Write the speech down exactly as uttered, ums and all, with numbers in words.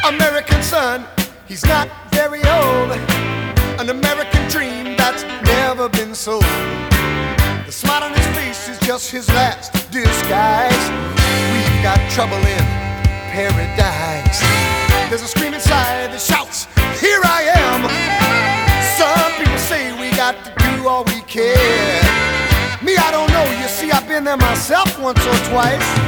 American son, he's not very old. An American dream that's never been sold. The smile on his face is just his last disguise. We've got trouble in paradise. There's a scream inside that shouts, here I am. Some people say we got to do all we can. Me, I don't know, you see, I've been there myself once or twice.